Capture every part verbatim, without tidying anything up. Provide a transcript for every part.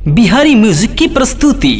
Bihari music की प्रस्तुति।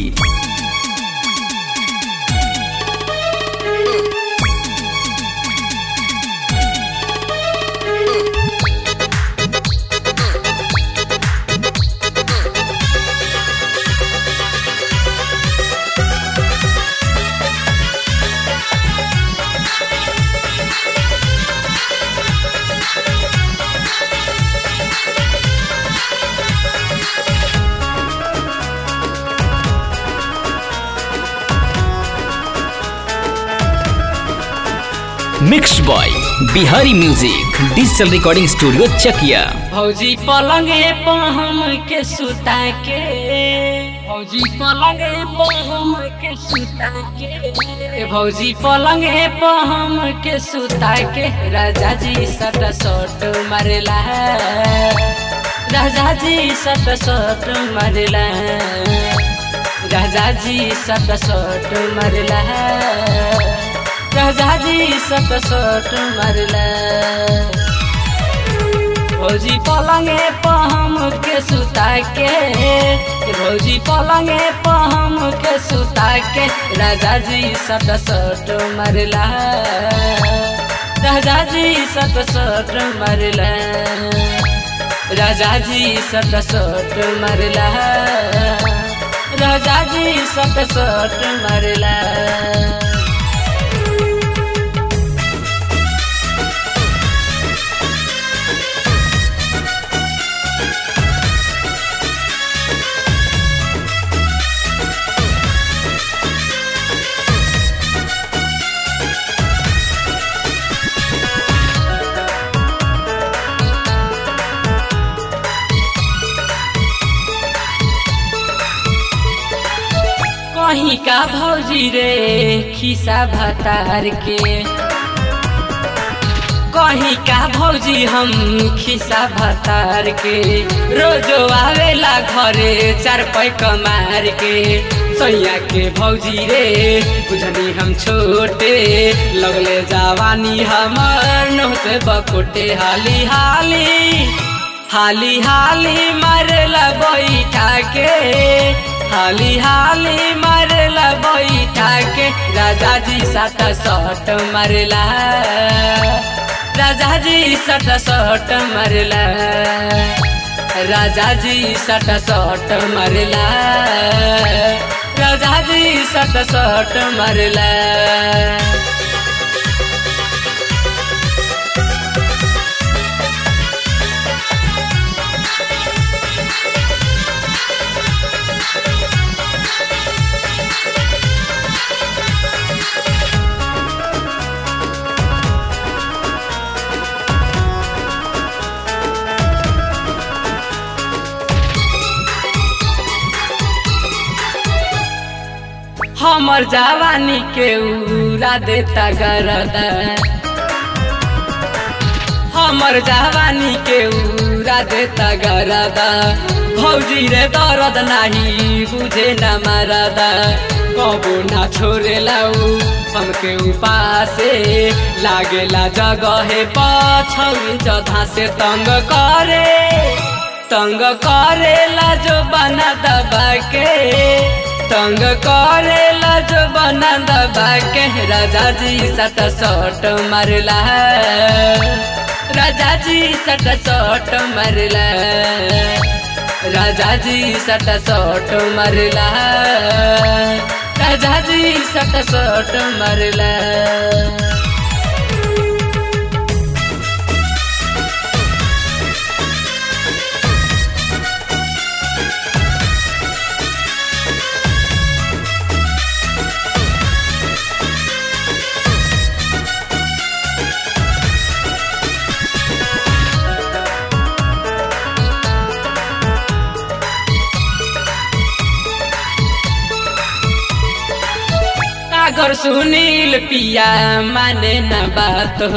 Mix boy Bihari music digital recording studio Chakiya. भौजी पलंगे पर हम के सुता के, भौजी पलंगे पर हम के सुता के, भौजी पलंगे पर हम के सुता के, राजा जी सट सट मारेला, राजा जी सट सट मारेला, राजा जी सट सट मारेला, राजा जी सट सट मारला। भौजी पलंगे पर हम के सुता के, भौजी पलंगे पर हम के सुता के, राजा जी सट सट मारला, राजा जी सट सट मारला, राजा जी सट सट मारला, राजा जी सट सट मारला। कहीं का भौजी रे खिसा भतार के, कहीं का भौजी हम खिसा भतार के, रोजो आवेला घरे चार पैक मार के, सैया के भौजी रे बुझनी हम छोटे, लगले जवानी हमर नौ से बकोटे, हाली हाली हाली हाली मारेला बैठा के, हाली हाली मारेला बैठा के, राजा जी सट सट मारेला, राजा जी सट सट मारेला, राजा जी सट सट मारेला, राजा जी सट सट मारेला। हमर जवानी के उड़ा देता गरदा, हमर जवानी के उड़ा देता गरदा, भौजी रे दर्द नाही बुझे न मरदा, कबो ना छोड़ेला उ हमके उपासे, लागेला जगहे पछौरी जधा से तंग करे, तंग करेला जो बना दबा के, तंग करेला जो बना दबा के, राजा जी सट सट मारला, राजा जी सट सट मारला, राजा जी सट सट मारला, राजा जी सट सट मारला। सागर सुनील पिया माने न बात हो,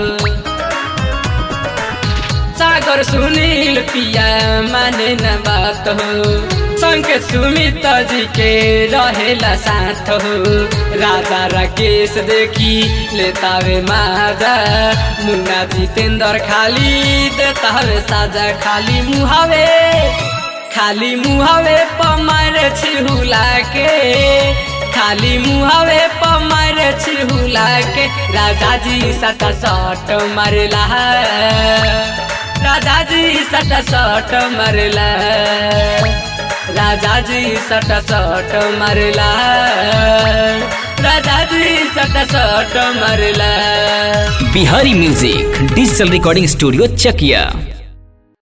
सागर सुनील पिया माने न बात हो, संकेत सुमित जी के रहेला साथ हो, राजा राकेश देखी लेता वे माजा, मुन्ना जितेंद्र खाली देता वे साजा, खाली मुहावे खाली मुहावे पमा बुला के खाली मुहावे पर मारे छिहुला के राजा जी सट सट मरला राजा जी सट सट मरला राजा जी सट सट मरला राजा जी सट सट मरला। Bihari music digital recording studio चकिया।